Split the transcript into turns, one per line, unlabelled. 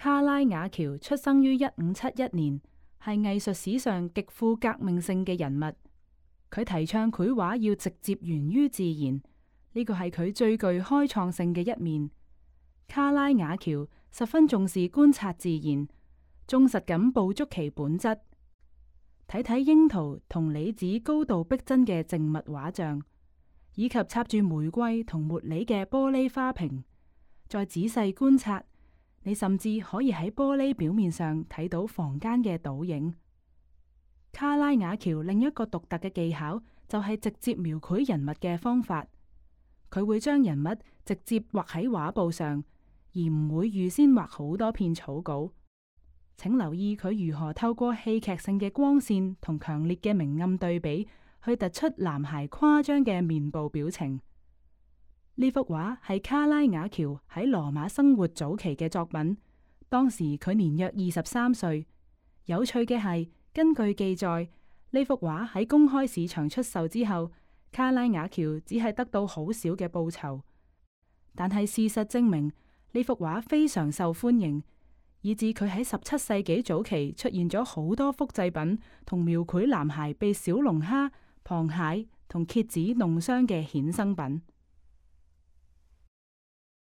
卡拉瓦喬出生於1571年，係藝術史上極富革命性嘅人物。佢提倡繪畫要直接源於自然，呢個係佢最具開創性嘅一面。卡拉瓦喬十分重視觀察自然，忠實咁捕捉其本質。睇睇櫻桃同李子高度逼真嘅靜物畫像，以及插住玫瑰同茉莉嘅玻璃花瓶，再仔細觀察，你甚至可以喺玻璃表面上睇到房間嘅倒影。卡拉瓦喬另一個獨特嘅技巧就係直接描繪人物嘅方法，佢會將人物直接畫喺畫布上，而唔會預先畫好多片草稿。請留意佢如何透過戲劇性嘅光線同強烈嘅明暗對比，去突出男孩誇張嘅面部表情。呢幅畫係卡拉瓦喬喺羅馬生活早期嘅作品，當時佢年約23歲。有趣嘅係，根據記載，呢幅畫喺公開市場出售之後，卡拉瓦喬只係得到好少嘅報酬。但係事實證明，呢幅畫非常受歡迎，以致佢喺17世紀早期出現咗好多複製品，同描繪男孩被小龍蝦、螃蟹同蠍子弄傷嘅衍生品。